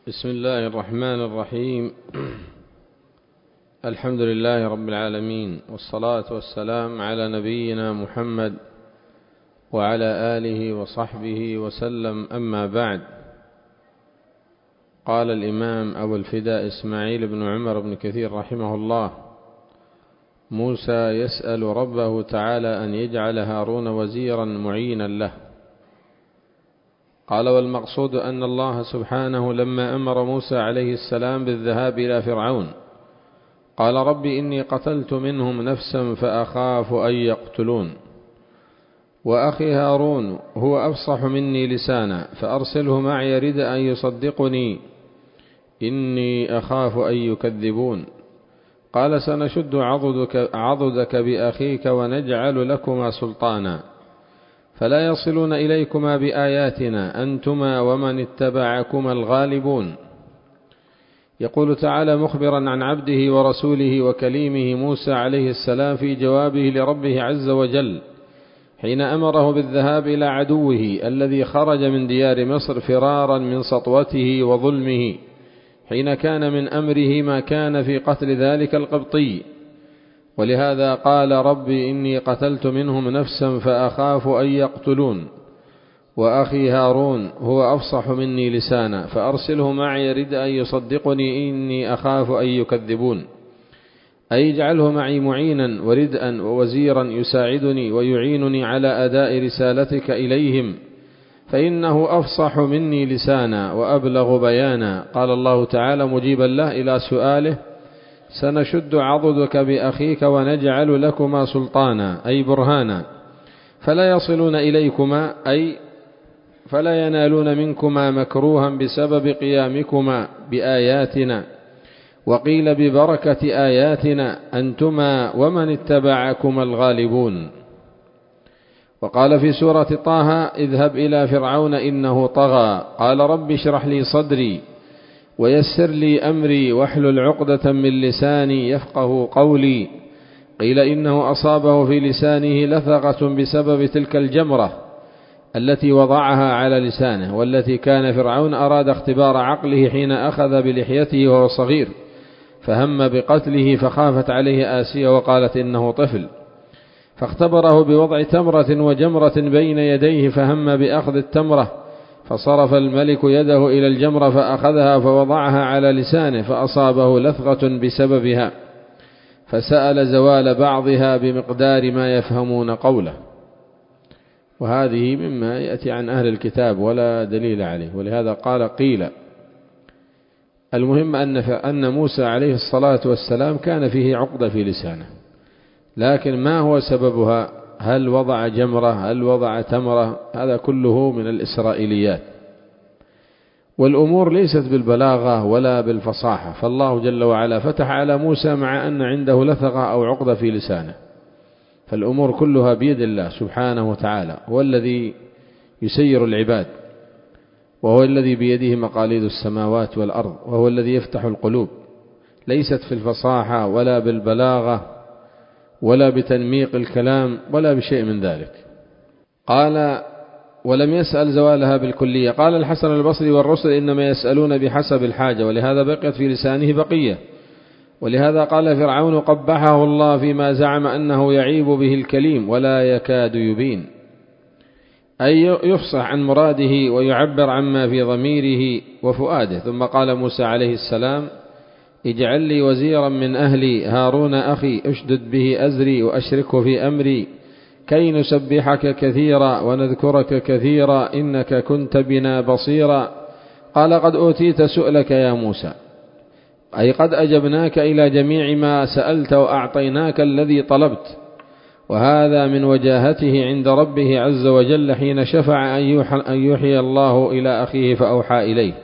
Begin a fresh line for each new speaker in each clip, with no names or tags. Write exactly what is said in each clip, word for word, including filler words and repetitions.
بسم الله الرحمن الرحيم. الحمد لله رب العالمين، والصلاة والسلام على نبينا محمد وعلى آله وصحبه وسلم، أما بعد. قال الإمام أبو الفداء إسماعيل بن عمر بن كثير رحمه الله: موسى يسأل ربه تعالى أن يجعل هارون وزيرا معينا له. قال: والمقصود أن الله سبحانه لما أمر موسى عليه السلام بالذهاب إلى فرعون قال: رب إني قتلت منهم نفسا فأخاف أن يقتلون، وأخي هارون هو أفصح مني لسانا فأرسله معي يرد أن يصدقني إني أخاف أن يكذبون. قال: سنشد عضدك, عضدك بأخيك ونجعل لكما سلطانا فلا يصلون إليكما بآياتنا أنتما ومن اتبعكما الغالبون. يقول تعالى مخبرا عن عبده ورسوله وكليمه موسى عليه السلام في جوابه لربه عز وجل حين أمره بالذهاب إلى عدوه الذي خرج من ديار مصر فرارا من سطوته وظلمه، حين كان من أمره ما كان في قتل ذلك القبطي. ولهذا قال: رب إني قتلت منهم نفسا فأخاف أن يقتلون، وأخي هارون هو أفصح مني لسانا فأرسله معي يرد أن يصدقني إني أخاف أن يكذبون، أي اجعله معي معينا وردءا ووزيرا يساعدني ويعينني على أداء رسالتك إليهم، فإنه أفصح مني لسانا وأبلغ بيانا. قال الله تعالى مجيبا له إلى سؤاله: سنشد عضدك بأخيك ونجعل لكما سلطانا، أي برهانا، فلا يصلون إليكما، أي فلا ينالون منكما مكروها بسبب قيامكما بآياتنا، وقيل ببركة آياتنا أنتما ومن اتبعكما الغالبون. وقال في سورة طه: اذهب إلى فرعون إنه طغى قال رب اشرح لي صدري ويسر لي أمري واحلل عقدة من لساني يفقه قولي. قيل إنه أصابه في لسانه لثغة بسبب تلك الجمرة التي وضعها على لسانه، والتي كان فرعون أراد اختبار عقله حين أخذ بلحيته وهو صغير فهم بقتله، فخافت عليه آسيا وقالت إنه طفل، فاختبره بوضع تمرة وجمرة بين يديه فهم بأخذ التمرة، فصرف الملك يده إلى الجمرة فأخذها فوضعها على لسانه فأصابه لثغة بسببها، فسأل زوال بعضها بمقدار ما يفهمون قوله. وهذه مما يأتي عن أهل الكتاب ولا دليل عليه، ولهذا قال قيل. المهم أن أن موسى عليه الصلاة والسلام كان فيه عقدة في لسانه، لكن ما هو سببها؟ هل وضع جمرة؟ هل وضع تمرة؟ هذا كله من الإسرائيليات، والأمور ليست بالبلاغة ولا بالفصاحة، فالله جل وعلا فتح على موسى مع أن عنده لثغة أو عقدة في لسانه، فالأمور كلها بيد الله سبحانه وتعالى، هو الذي يسير العباد، وهو الذي بيده مقاليد السماوات والأرض، وهو الذي يفتح القلوب، ليست في الفصاحة ولا بالبلاغة ولا بتنميق الكلام ولا بشيء من ذلك. قال: ولم يسأل زوالها بالكلية. قال الحسن البصري: والرسل إنما يسألون بحسب الحاجة، ولهذا بقيت في لسانه بقية. ولهذا قال فرعون قبحه الله فيما زعم أنه يعيب به الكليم ولا يكاد يبين، أي يفصح عن مراده ويعبر عما في ضميره وفؤاده. ثم قال موسى عليه السلام: اجعل لي وزيرا من أهلي هارون أخي أشدد به أزري وأشركه في أمري كي نسبحك كثيرا ونذكرك كثيرا إنك كنت بنا بصيرا. قال: قد أوتيت سؤلك يا موسى، أي قد أجبناك إلى جميع ما سألت وأعطيناك الذي طلبت. وهذا من وجاهته عند ربه عز وجل حين شفع أن يوحي الله إلى أخيه فأوحى إليه،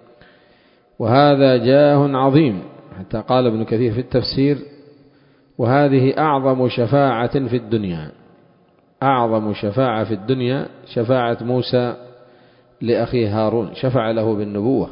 وهذا جاه عظيم. حتى قال ابن كثير في التفسير: وهذه أعظم شفاعة في الدنيا، أعظم شفاعة في الدنيا شفاعة موسى لأخيه هارون، شفع له بالنبوة.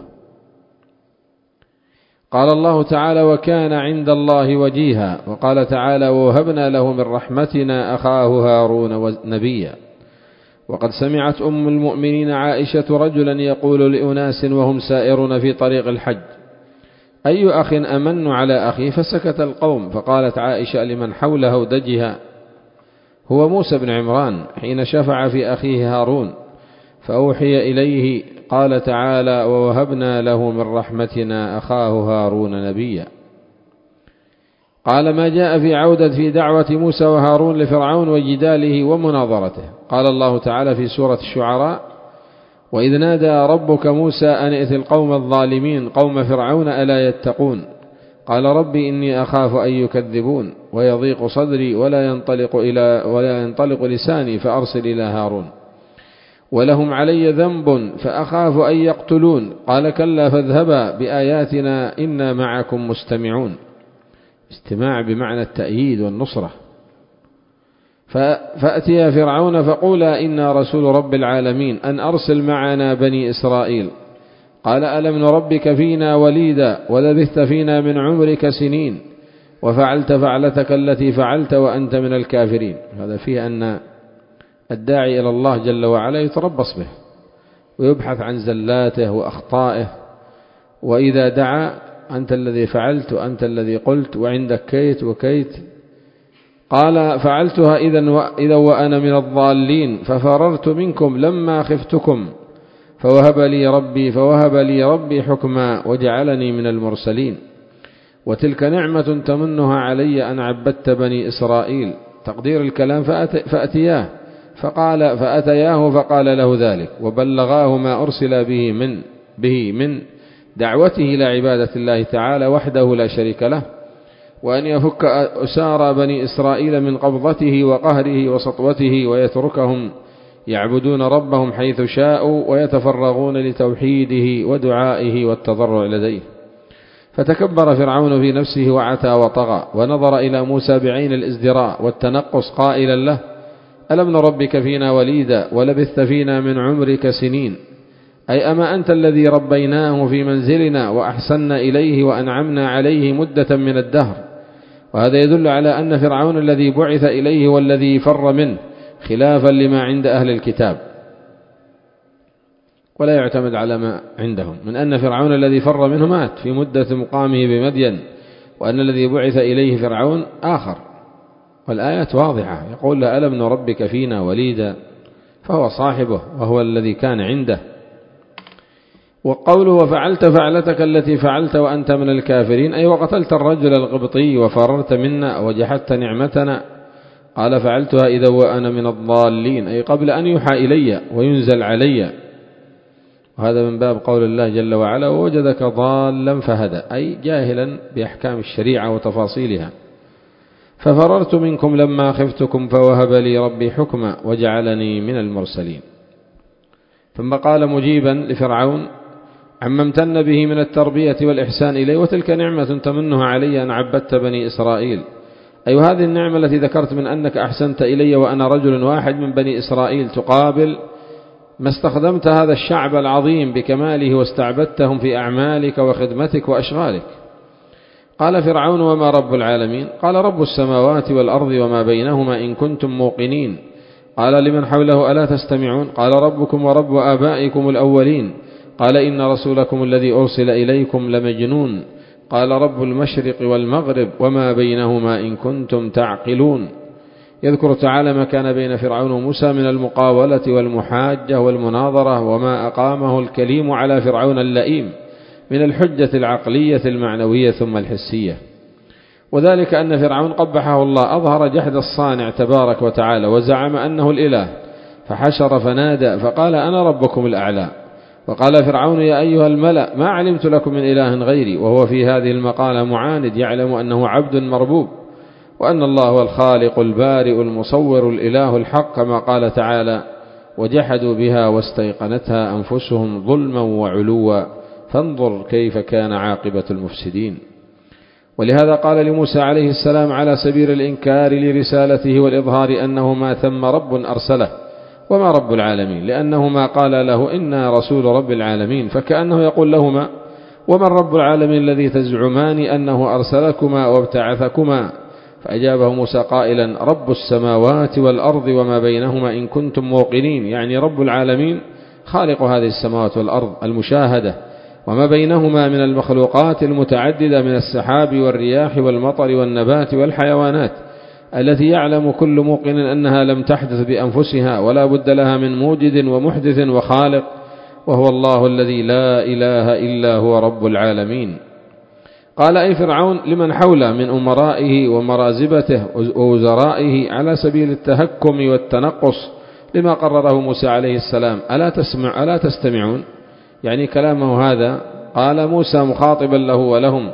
قال الله تعالى: وكان عند الله وجيها. وقال تعالى: ووهبنا له من رحمتنا أخاه هارون نبيا. وقد سمعت أم المؤمنين عائشة رجلا يقول لأناس وهم سائرون في طريق الحج: أي أخ أمن على أخي؟ فسكت القوم، فقالت عائشة لمن حول هودجها: هو موسى بن عمران حين شفع في أخيه هارون، فأوحي إليه قال تعالى: ووهبنا له من رحمتنا أخاه هارون نبيا. قال: ما جاء في عودة في دعوة موسى وهارون لفرعون وجداله ومناظرته. قال الله تعالى في سورة الشعراء: وإذ نادى ربك موسى أن ائت القوم الظالمين قوم فرعون ألا يتقون قال ربي إني أخاف أن يكذبون ويضيق صدري ولا ينطلق إلى ولا ينطلق لساني فأرسل إلى هارون ولهم علي ذنب فأخاف أن يقتلون قال كلا فاذهبا بآياتنا إنا معكم مستمعون. استماع بمعنى التأييد والنصرة. فأتيا فرعون فقولا إنا رسول رب العالمين أن أرسل معنا بني إسرائيل. قال ألم نربك فينا وليدا ولبثت فينا من عمرك سنين وفعلت فعلتك التي فعلت وأنت من الكافرين. هذا فيه أن الداعي إلى الله جل وعلا يتربص به ويبحث عن زلاته وأخطائه، وإذا دعا أنت الذي فعلت وأنت الذي قلت وعندك كيت وكيت. قال فعلتها إذا وأنا من الضالين ففررت منكم لما خفتكم فوهب لي ربي فوهب لي ربي حكما وجعلني من المرسلين وتلك نعمة تمنها علي أن عبدت بني إسرائيل. تقدير الكلام فأتياه فقال فأتياه فقال له ذلك وبلغاه ما أرسل به من به من دعوته إلى عبادة الله تعالى وحده لا شريك له، وأن يفك أسارى بني إسرائيل من قبضته وقهره وسطوته ويتركهم يعبدون ربهم حيث شاءوا ويتفرغون لتوحيده ودعائه والتضرع لديه. فتكبر فرعون في نفسه وعتى وطغى ونظر إلى موسى بعين الازدراء والتنقص قائلا له ألم نربك فينا وليدا ولبثت فينا من عمرك سنين، أي أما أنت الذي ربيناه في منزلنا وأحسنا إليه وأنعمنا عليه مدة من الدهر. وهذا يدل على أن فرعون الذي بعث إليه والذي فر منه خلافا لما عند أهل الكتاب، ولا يعتمد على ما عندهم من أن فرعون الذي فر منه مات في مدة مقامه بمدين، وأن الذي بعث إليه فرعون آخر. والآيات واضحة، يقول له ألم نربك فينا وليدا، فهو صاحبه وهو الذي كان عنده. وقوله وفعلت فعلتك التي فعلت وأنت من الكافرين، أي وقتلت الرجل القبطي وفررت منا وجحدت نعمتنا. قال فعلتها إذا وأنا من الضالين، أي قبل أن يوحى إلي وينزل علي. وهذا من باب قول الله جل وعلا ووجدك ضالا فهدى، أي جاهلا بأحكام الشريعة وتفاصيلها. ففررت منكم لما خفتكم فوهب لي ربي حكما وجعلني من المرسلين. ثم قال مجيبا لفرعون عما امتن به من التربية والإحسان إليه وتلك نعمة تمنها علي أن عبدت بني إسرائيل، أي هذه النعمة التي ذكرت من أنك أحسنت إلي وأنا رجل واحد من بني إسرائيل، تقابل ما استخدمت هذا الشعب العظيم بكماله واستعبدتهم في أعمالك وخدمتك وأشغالك. قال فرعون وما رب العالمين؟ قال رب السماوات والأرض وما بينهما إن كنتم موقنين. قال لمن حوله ألا تستمعون؟ قال ربكم ورب آبائكم الأولين. قال إن رسولكم الذي أرسل إليكم لمجنون. قال رب المشرق والمغرب وما بينهما إن كنتم تعقلون. يذكر تعالى ما كان بين فرعون وموسى من المقاولة والمحاجة والمناظرة وما أقامه الكليم على فرعون اللئيم من الحجة العقلية المعنوية ثم الحسية. وذلك أن فرعون قبحه الله أظهر جحد الصانع تبارك وتعالى وزعم أنه الإله، فحشر فنادى فقال أنا ربكم الأعلى. وقال فرعون يا أيها الملأ ما علمت لكم من إله غيري، وهو في هذه المقالة معاند يعلم أنه عبد مربوب وأن الله هو الخالق البارئ المصور الإله الحق، كما قال تعالى وجحدوا بها واستيقنتها أنفسهم ظلما وعلوا فانظر كيف كان عاقبة المفسدين. ولهذا قال لموسى عليه السلام على سبيل الإنكار لرسالته والإظهار أنه ما ثم رب أرسله وما رب العالمين، لأنه ما قال له إنا رسول رب العالمين، فكأنه يقول لهما ومن رب العالمين الذي تزعمان أنه أرسلكما وابتعثكما؟ فأجابه موسى قائلا: رب السماوات والأرض وما بينهما إن كنتم موقنين، يعني رب العالمين خالق هذه السماوات والأرض المشاهدة وما بينهما من المخلوقات المتعددة من السحاب والرياح والمطر والنبات والحيوانات التي يعلم كل موقن أنها لم تحدث بأنفسها ولا بد لها من موجد ومحدث وخالق، وهو الله الذي لا إله إلا هو رب العالمين. قال: أي فرعون لمن حوله من أمرائه ومرازبته ووزرائه على سبيل التهكم والتنقص لما قرره موسى عليه السلام، ألا تسمع ألا تستمعون؟ يعني كلامه هذا قال موسى مخاطبا له ولهم: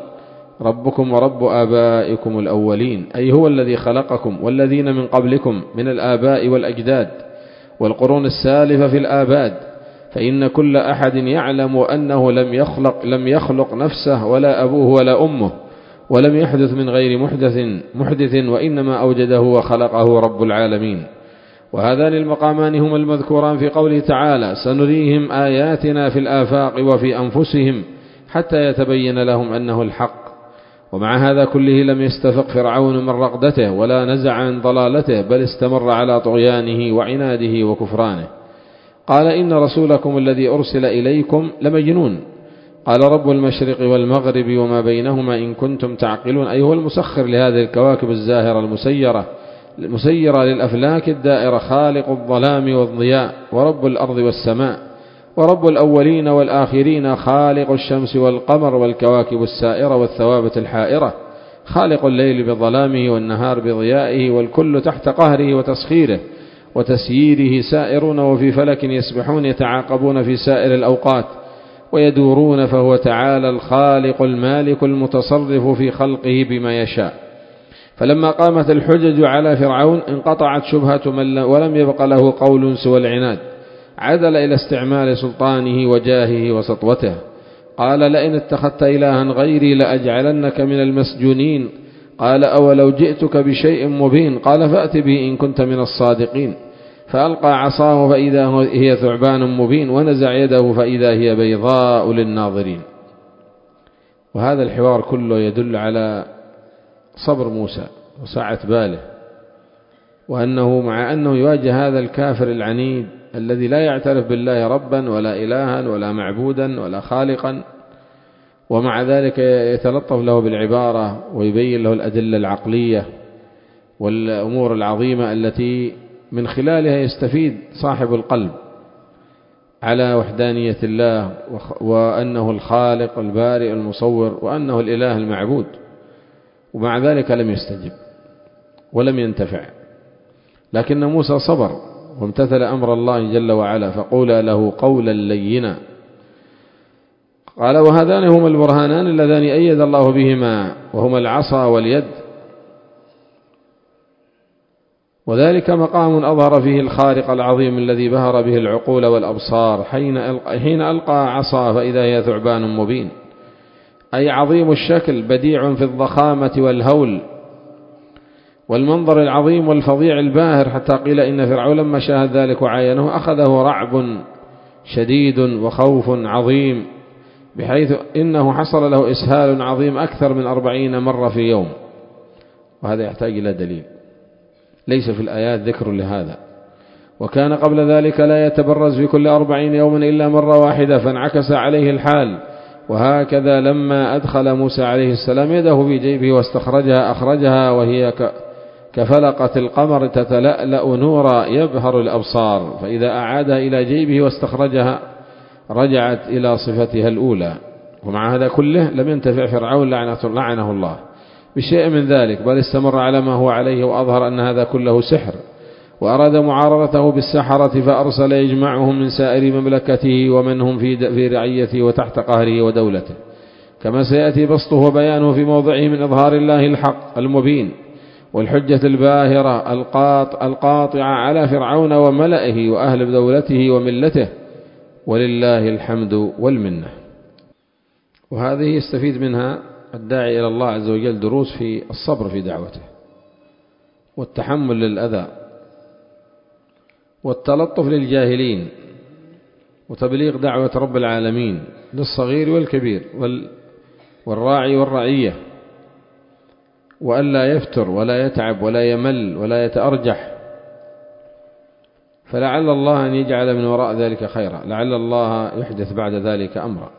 ربكم ورب آبائكم الأولين، أي هو الذي خلقكم والذين من قبلكم من الآباء والأجداد والقرون السالفة في الآباد، فإن كل أحد يعلم أنه لم يخلق لم يخلق نفسه ولا أبوه ولا أمه، ولم يحدث من غير محدث محدث وإنما أوجده وخلقه رب العالمين. وهذان المقامان هما المذكوران في قوله تعالى: سنريهم آياتنا في الآفاق وفي أنفسهم حتى يتبين لهم أنه الحق. ومع هذا كله لم يستفق فرعون من رغدته ولا نزع عن ضلالته، بل استمر على طغيانه وعناده وكفرانه. قال: إن رسولكم الذي أرسل إليكم لمجنون. قال: رب المشرق والمغرب وما بينهما إن كنتم تعقلون، أي هو المسخر لهذه الكواكب الزاهرة المسيرة المسيرة للأفلاك الدائرة، خالق الظلام والضياء، ورب الأرض والسماء، ورب الأولين والآخرين، خالق الشمس والقمر والكواكب السائرة والثوابت الحائرة، خالق الليل بظلامه والنهار بضيائه، والكل تحت قهره وتسخيره وتسييره سائرون وفي فلك يسبحون يتعاقبون في سائر الأوقات ويدورون، فهو تعالى الخالق المالك المتصرف في خلقه بما يشاء. فلما قامت الحجج على فرعون انقطعت شبهة من ولم يبق له قول سوى العناد، عدل إلى استعمال سلطانه وجاهه وسطوته. قال: لئن اتخذت إلها غيري لأجعلنك من المسجونين. قال: أولو جئتك بشيء مبين. قال: فأت به إن كنت من الصادقين. فألقى عصاه فإذا هي ثعبان مبين، ونزع يده فإذا هي بيضاء للناظرين. وهذا الحوار كله يدل على صبر موسى وسعة باله، وأنه مع أنه يواجه هذا الكافر العنيد الذي لا يعترف بالله ربا ولا إلها ولا معبودا ولا خالقا، ومع ذلك يتلطف له بالعبارة ويبين له الأدلة العقلية والأمور العظيمة التي من خلالها يستفيد صاحب القلب على وحدانية الله، وأنه الخالق البارئ المصور، وأنه الإله المعبود. ومع ذلك لم يستجب ولم ينتفع، لكن موسى صبر وامتثل أمر الله جل وعلا، فقولا له قولا لينا. قال: وهذان هما البرهانان اللذان أيد الله بهما، وهما العصا واليد. وذلك مقام أظهر فيه الخالق العظيم الذي بهر به العقول والأبصار حين ألقى عصا فإذا هي ثعبان مبين، أي عظيم الشكل بديع في الضخامة والهول والمنظر العظيم والفظيع الباهر، حتى قيل إن فرعون لما شاهد ذلك وعاينه أخذه رعب شديد وخوف عظيم، بحيث إنه حصل له إسهال عظيم أكثر من أربعين مرة في يوم. وهذا يحتاج إلى دليل، ليس في الآيات ذكر لهذا. وكان قبل ذلك لا يتبرز في كل أربعين يوما إلا مرة واحدة، فانعكس عليه الحال. وهكذا لما أدخل موسى عليه السلام يده في جيبه واستخرجها أخرجها وهي كفلقة القمر تتلألأ نورا يبهر الأبصار، فإذا أعادها إلى جيبه واستخرجها رجعت إلى صفتها الأولى. ومع هذا كله لم ينتفع فرعون لعنه الله بشيء من ذلك، بل استمر على ما هو عليه، وأظهر أن هذا كله سحر، وأراد معارضته بالسحرة، فأرسل يجمعهم من سائر مملكته ومن هم في رعيته وتحت قهره ودولته، كما سيأتي بسطه وبيانه في موضعه من إظهار الله الحق المبين والحجة الباهرة القاطعة على فرعون وملئه وأهل دولته وملته، ولله الحمد والمنة. وهذه يستفيد منها الداعي إلى الله عز وجل دروس في الصبر في دعوته، والتحمل للأذى، والتلطف للجاهلين، وتبليغ دعوة رب العالمين للصغير والكبير والراعي والرعية. وألا يفتر ولا يتعب ولا يمل ولا يتأرجح، فلعل الله أن يجعل من وراء ذلك خيرا، لعل الله يحدث بعد ذلك أمرا.